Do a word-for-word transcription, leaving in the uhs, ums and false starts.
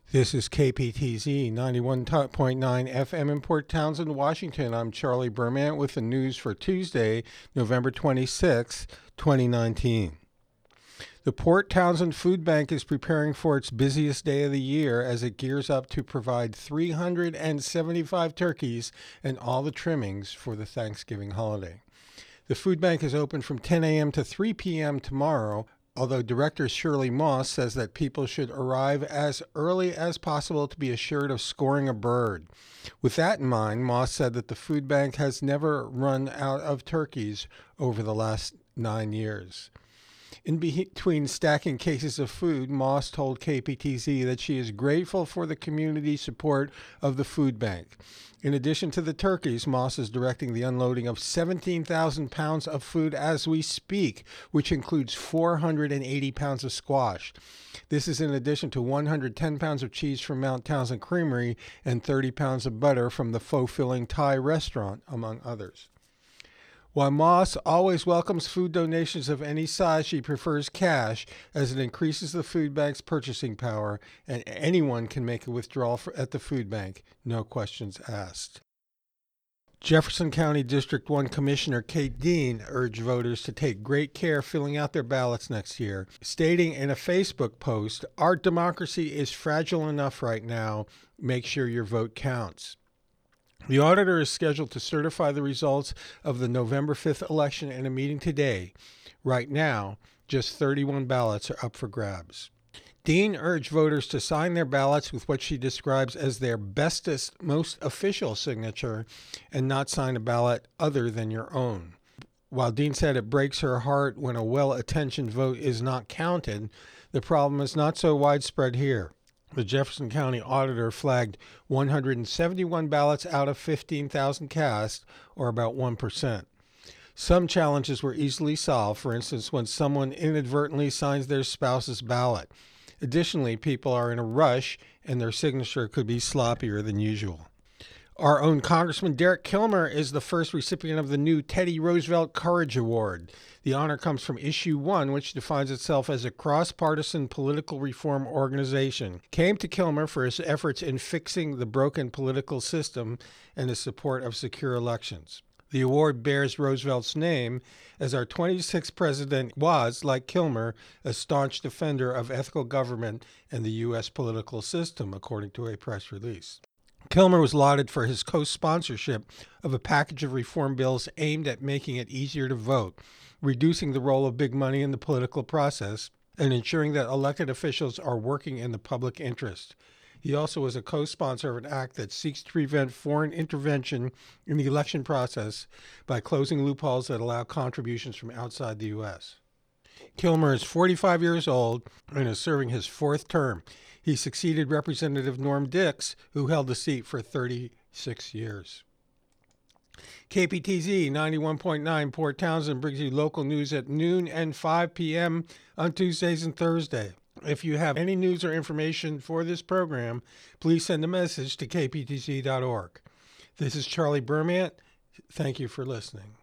This is K P T Z ninety-one point nine F M in Port Townsend, Washington. I'm Charlie Berman with the news for Tuesday, November twenty-sixth, twenty nineteen. The Port Townsend Food Bank is preparing for its busiest day of the year as it gears up to provide three hundred seventy-five turkeys and all the trimmings for the Thanksgiving holiday. The food bank is open from ten a.m. to three p.m. tomorrow, although Director Shirley Moss says that people should arrive as early as possible to be assured of scoring a bird. With that in mind, Moss said that the food bank has never run out of turkeys over the last nine years. In between stacking cases of food, Moss told K P T Z that she is grateful for the community support of the food bank. In addition to the turkeys, Moss is directing the unloading of seventeen thousand pounds of food as we speak, which includes four hundred eighty pounds of squash. This is in addition to one hundred ten pounds of cheese from Mount Townsend Creamery and thirty pounds of butter from the Faux Filling Thai restaurant, among others. While Moss always welcomes food donations of any size, she prefers cash as it increases the food bank's purchasing power, and anyone can make a withdrawal for, at the food bank, no questions asked. Jefferson County District one Commissioner Kate Dean urged voters to take great care filling out their ballots next year, stating in a Facebook post, "Our democracy is fragile enough right now. Make sure your vote counts." The auditor is scheduled to certify the results of the November fifth election in a meeting today. Right now, just thirty-one ballots are up for grabs. Dean urged voters to sign their ballots with what she describes as their bestest, most official signature and not sign a ballot other than your own. While Dean said it breaks her heart when a well-attentioned vote is not counted, the problem is not so widespread here. The Jefferson County Auditor flagged one hundred seventy-one ballots out of fifteen thousand cast, or about one percent. Some challenges were easily solved, for instance, when someone inadvertently signs their spouse's ballot. Additionally, people are in a rush, and their signature could be sloppier than usual. Our own Congressman Derek Kilmer is the first recipient of the new Teddy Roosevelt Courage Award. The honor comes from Issue One, which defines itself as a cross-partisan political reform organization. Came to Kilmer for his efforts in fixing the broken political system and his support of secure elections. The award bears Roosevelt's name, as our twenty-sixth president was, like Kilmer, a staunch defender of ethical government and the U S political system, according to a press release. Kilmer was lauded for his co-sponsorship of a package of reform bills aimed at making it easier to vote, reducing the role of big money in the political process, and ensuring that elected officials are working in the public interest. He also was a co-sponsor of an act that seeks to prevent foreign intervention in the election process by closing loopholes that allow contributions from outside the U S. Kilmer is forty-five years old and is serving his fourth term. He succeeded Representative Norm Dix, who held the seat for thirty-six years. K P T Z ninety-one point nine Port Townsend brings you local news at noon and five p.m. on Tuesdays and Thursday. If you have any news or information for this program, please send a message to k p t z dot org. This is Charlie Berman. Thank you for listening.